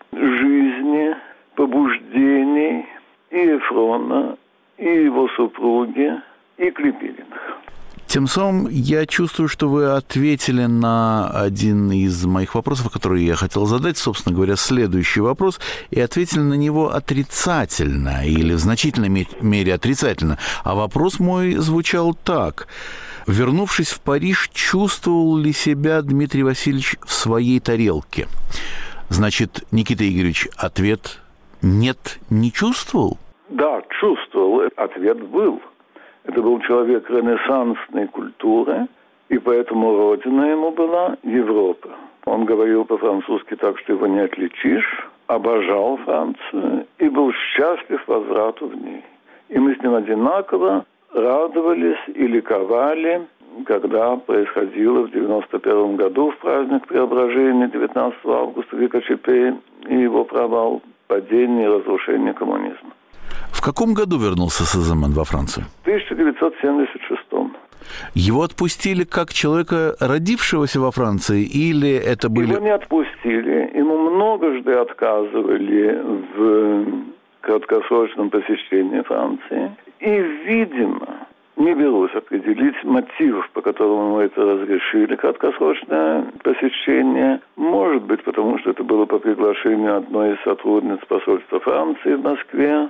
жизни, побуждений и Эфрона, и его супруги, и Клепилиных. Тем самым я чувствую, что вы ответили на один из моих вопросов, который я хотел задать, собственно говоря, следующий вопрос, и ответили на него отрицательно, или в значительной мере отрицательно. А вопрос мой звучал так. Вернувшись в Париж, чувствовал ли себя Дмитрий Васильевич в своей тарелке? Значит, Никита Игоревич, ответ «нет» не чувствовал? Да, чувствовал. Ответ был. Это был человек ренессансной культуры, и поэтому родина ему была Европа. Он говорил по-французски так, что его не отличишь, обожал Францию и был счастлив возврату в ней. И мы с ним одинаково радовались и ликовали, когда происходило в девяносто первом году в праздник Преображения девятнадцатого августа в ГКЧП и его провал, падение и разрушение коммунизма. В каком году вернулся Сезаман во Францию? В тысяча девятьсот семьдесят шестом. Его отпустили как человека, родившегося во Франции, или это были... Его не отпустили. Ему многожды отказывали в краткосрочном посещении Франции. И, видимо, не берусь определить мотивов, по которым ему это разрешили, краткосрочное посещение. Может быть, потому что это было по приглашению одной из сотрудниц посольства Франции в Москве.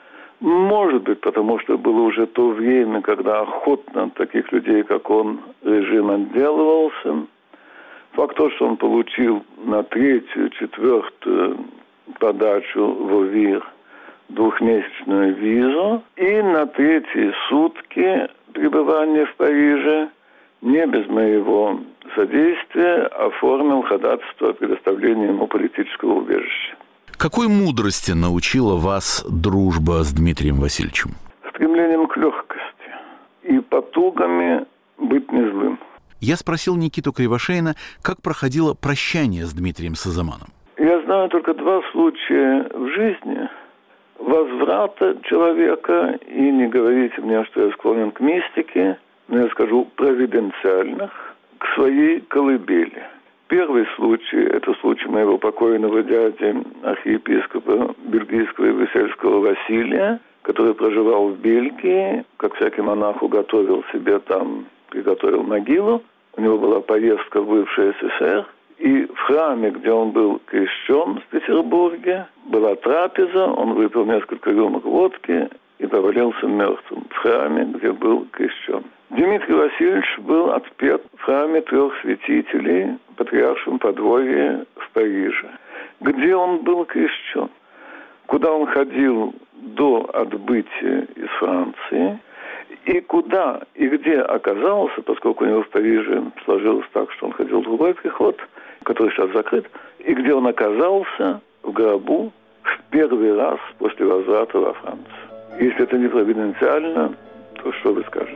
Может быть, потому что было уже то время, когда охотно от таких людей, как он, режим отделывался. Факт то, что он получил на третью, четвертую подачу в ОВИР двухмесячную визу, и на третьи сутки пребывания в Париже не без моего содействия оформил ходатайство о предоставлении ему политического убежища. Какой мудрости научила вас дружба с Дмитрием Васильевичем? Стремлением к легкости и потугами быть не злым. Я спросил Никиту Кривошеина, как проходило прощание с Дмитрием Сезаманом. Я знаю только два случая в жизни возврата человека, и не говорите мне, что я склонен к мистике, но я скажу провиденциальных, к своей колыбели. Первый случай – это случай моего покойного дяди, архиепископа бельгийского и брюссельского Василия, который проживал в Бельгии, как всякий монах уготовил себе там, приготовил могилу. У него была поездка в бывший СССР, и в храме, где он был крещен в Петербурге, была трапеза, он выпил несколько рюмок водки и повалился мертвым в храме, где был крещен. Дмитрий Васильевич был отпет в храме трех святителей в Патриаршем подворье в Париже, где он был крещен, куда он ходил до отбытия из Франции, и куда и где оказался, поскольку у него в Париже сложилось так, что он ходил в другой приход, который сейчас закрыт, и где он оказался в гробу в первый раз после возврата во Францию. Если это не провиденциально, то что вы скажете?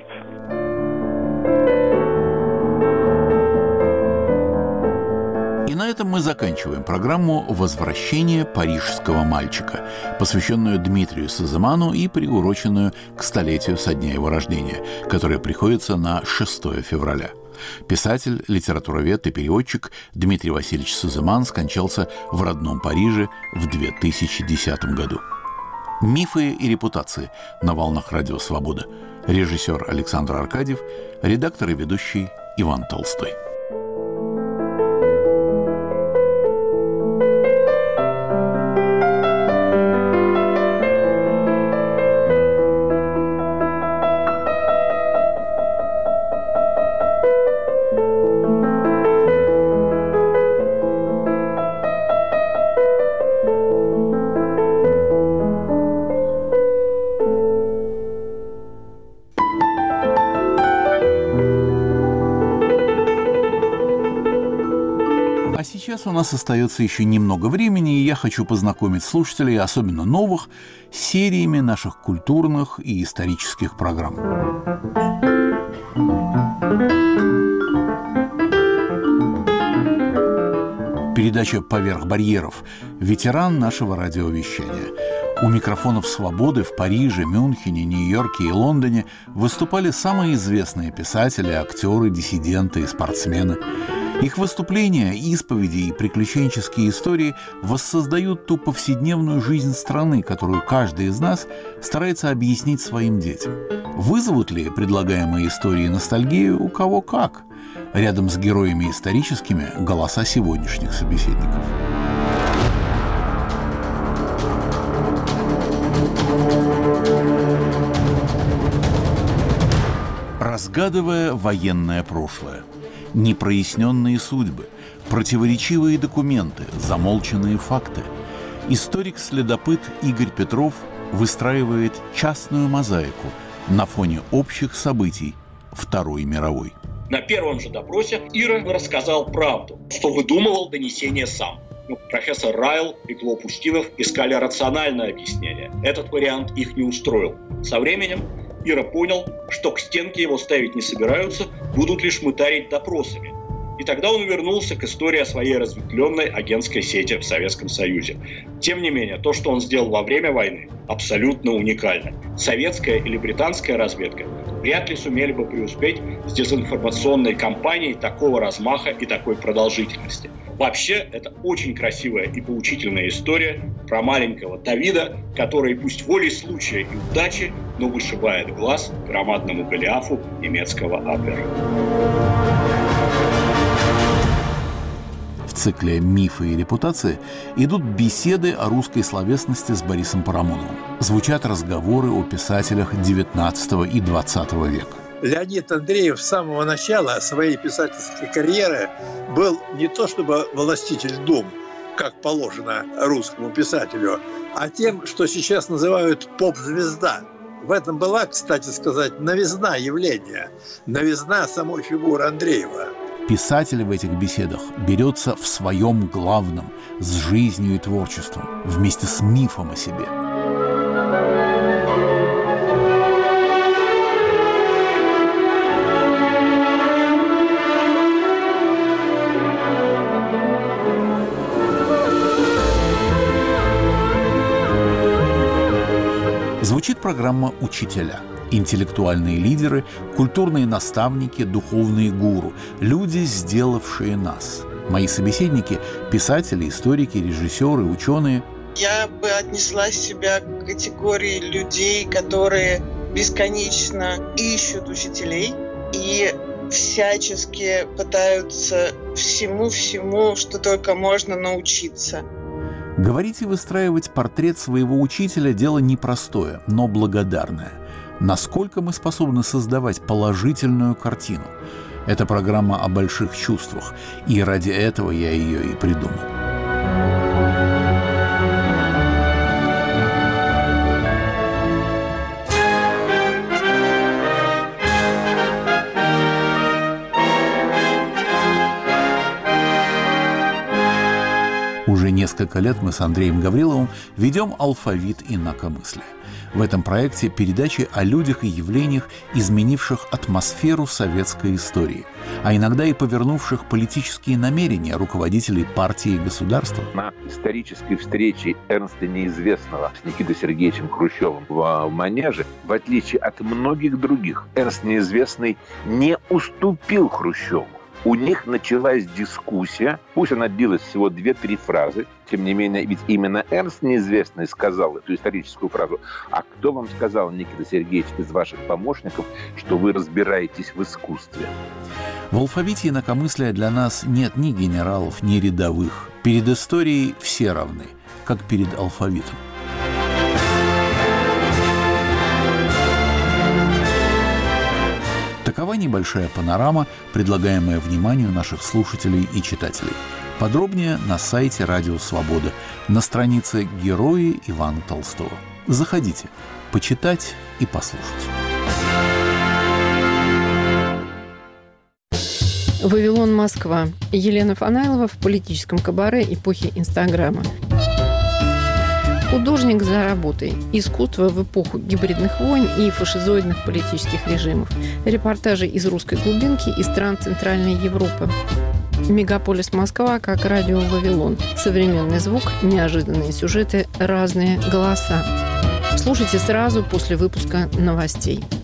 И на этом мы заканчиваем программу «Возвращение парижского мальчика», посвященную Дмитрию Сезаману и приуроченную к столетию со дня его рождения, которое приходится на шестое февраля. Писатель, литературовед и переводчик Дмитрий Васильевич Сезаман скончался в родном Париже в две тысячи десятом году. «Мифы и репутации» на волнах Радио Свобода. Режиссер Александр Аркадьев, редактор и ведущий Иван Толстой. сейчас у нас остается еще немного времени, и я хочу познакомить слушателей, особенно новых, с сериями наших культурных и исторических программ. Передача «Поверх барьеров» – ветеран нашего радиовещания. У микрофонов «Свободы» в Париже, Мюнхене, Нью-Йорке и Лондоне выступали самые известные писатели, актеры, диссиденты и спортсмены. Их выступления, исповеди и приключенческие истории воссоздают ту повседневную жизнь страны, которую каждый из нас старается объяснить своим детям. Вызовут ли предлагаемые истории ностальгию у кого как? Рядом с героями историческими – голоса сегодняшних собеседников. Разгадывая военное прошлое. Непроясненные судьбы, противоречивые документы, замолчанные факты. Историк-следопыт Игорь Петров выстраивает частную мозаику на фоне общих событий Второй мировой. На первом же допросе Ира рассказал правду, что выдумывал донесение сам. Ну, профессор Райл и Клоп Устинов искали рациональное объяснение. Этот вариант их не устроил. Со временем Ира понял, что к стенке его ставить не собираются, будут лишь мытарить допросами. И тогда он вернулся к истории о своей разветвленной агентской сети в Советском Союзе. Тем не менее, то, что он сделал во время войны, абсолютно уникально. Советская или британская разведка вряд ли сумели бы преуспеть с дезинформационной кампанией такого размаха и такой продолжительности. Вообще, это очень красивая и поучительная история про маленького Давида, который пусть волей случая и удачи, но вышибает глаз громадному Голиафу немецкого Абвера. В цикле «Мифы и репутации» идут беседы о русской словесности с Борисом Парамоновым. Звучат разговоры о писателях девятнадцатого и двадцатого века. Леонид Андреев с самого начала своей писательской карьеры был не то чтобы властитель дум, как положено русскому писателю, а тем, что сейчас называют поп-звезда. В этом была, кстати сказать, новизна явления, новизна самой фигуры Андреева. Писатель в этих беседах берется в своем главном, с жизнью и творчеством, вместе с мифом о себе. Звучит программа «Учителя». Интеллектуальные лидеры, культурные наставники, духовные гуру, люди, сделавшие нас. Мои собеседники – писатели, историки, режиссеры, ученые. Я бы отнесла себя к категории людей, которые бесконечно ищут учителей и всячески пытаются всему-всему, что только можно, научиться. Говорить и выстраивать портрет своего учителя – дело непростое, но благодарное. Насколько мы способны создавать положительную картину? Это программа о больших чувствах, и ради этого я ее и придумал. Уже несколько лет мы с Андреем Гавриловым ведем «Алфавит инакомыслия». В этом проекте передачи о людях и явлениях, изменивших атмосферу советской истории, а иногда и повернувших политические намерения руководителей партии и государства. На исторической встрече Эрнста Неизвестного с Никитой Сергеевичем Хрущевым в Манеже, в отличие от многих других, Эрнст Неизвестный не уступил Хрущеву. У них началась дискуссия, пусть она длилась всего две-три фразы, тем не менее, ведь именно Эрнст Неизвестный сказал эту историческую фразу. А кто вам сказал, Никита Сергеевич, из ваших помощников, что вы разбираетесь в искусстве? В алфавите инакомыслия для нас нет ни генералов, ни рядовых. Перед историей все равны, как перед алфавитом. Такова небольшая панорама, предлагаемая вниманию наших слушателей и читателей. Подробнее на сайте «Радио Свобода», на странице «Герои Ивана Толстого». Заходите, почитать и послушать. «Вавилон, Москва». Елена Фанайлова в политическом кабаре эпохи Инстаграма. Художник за работой. Искусство в эпоху гибридных войн и фашизоидных политических режимов. Репортажи из русской глубинки и стран Центральной Европы. Мегаполис Москва как радио «Вавилон». Современный звук, неожиданные сюжеты, разные голоса. Слушайте сразу после выпуска новостей.